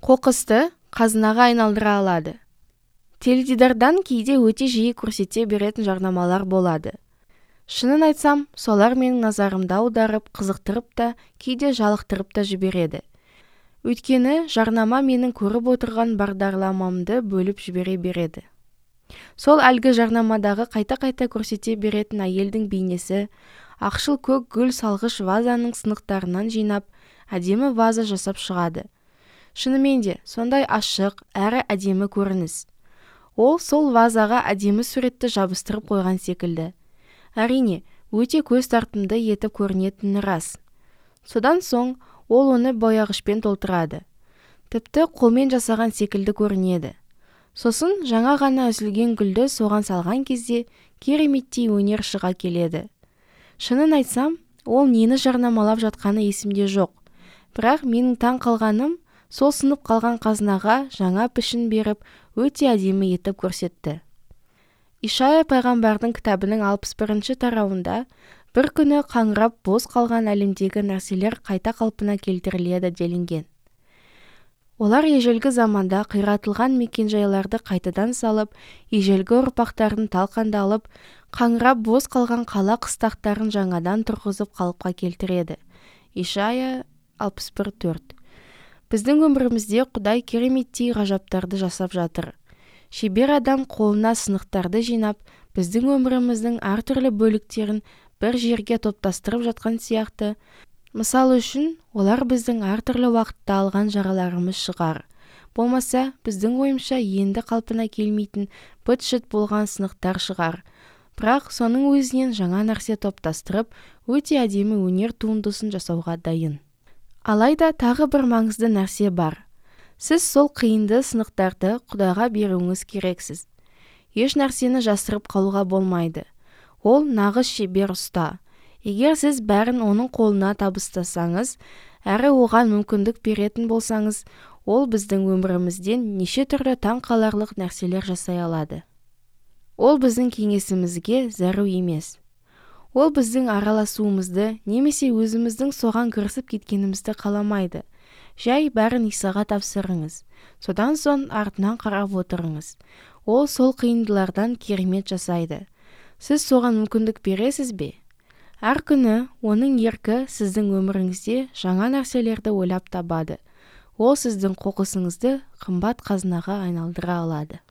қоқысты қазынаға айналдыра алады. Теледидардан кейде өте жиі көрсете беретін жарнамалар болады. Шынын айтсам, солар менің назарымды аударып, қызықтырып та, кейде жалықтырып та жібереді. Өйткені жарнама менің көріп отырған бағдарламамды бөліп жібере береді. Сол әлгі жарнамадағы қайта-қайта көрсете беретін әйелдің бейнесі, ақшыл көк гүл салғыш вазаның сынықтарынан жинап, әдемі ваза жасап шығады. Шынымен де, сондай ашық, әрі әдемі көрініс. Ол сол вазаға әдемі суретті жабыстырып қойған секілді. Әрине, өте көз тартымды етіп көрінетіні рас. Содан соң, ол оны бояғышпен толтырады. Тіпті қолмен жасаған секілді көрінеді. Сосын жаңа ғана үзілген гүлді соған салған кезде кереметтей өнер шыға келеді. Шынын айтсам, ол нені жарнамалап жатқаны есімде жоқ. Бірақ менің таң қалғаным, сол сынып қалған қазынаға жаңа пішін беріп, өте әдемі етіп көрсетті. Ишая пайғамбардың кітабының 61-ші тарауында бір күні қаңырап бос қалған әлемдегі нәрселер қайта қалпына келтіріледі делінген. Олар ежелгі заманда қиратылған мекенжайларды қайтадан салып, ежелгі ұрпақтарын талқандалып, қаңырап бос қалған қала қыстақтарын жаңадан тұрғызып қалыпқа келтіреді. Ишая 61:4. Біздің өмірімізде Құдай кереметтей ғажаптарды жасап жатыр. Шебер адам қолына сынықтарды жинап, біздің өміріміздің әртүрлі бөліктерін бір жерге топтастырып жатқан сияқты. Мысалы үшін, олар біздің әртүрлі уақытта алған жараларымыз шығар. Болмаса, біздің ойымша енді қалпына келмейтін быт-шыт болған сынықтар шығар. Бірақ соның өзінен жаңа нәрсе топтастырып, өте әдемі өнер туындысын жасауға дайын. Алайда тағы бір маңызды нәрсе бар. Сіз сол қиынды сынықтарды Құдайға беруіңіз керексіз. Еш нәрсені жасырып қалуға болмайды. Ол нағыз шебер ұста. Егер сіз бәрін оның қолына табыстасаңыз, әрі оған мүмкіндік беретін болсаңыз, ол біздің өмірімізден неше түрлі таң қаларлық нәрселер жасай алады. Ол біздің кеңесімізге зәру емес. Ол біздің араласуымызды, немесе өзіміздің соған кірісіп кеткенімізді қаламайды. Жай бәрін Исаға тапсырыңыз. Содан соң артынан қарап отырыңыз. Ол сол қиындылардан керемет жасайды. Сіз соған мүмкіндік бересіз бе? Әр күні оның еркі сіздің өміріңізде жаңа нәрселерді ойлап табады. Ол сіздің қоқысыңызды қымбат қазынаға айналдыра алады.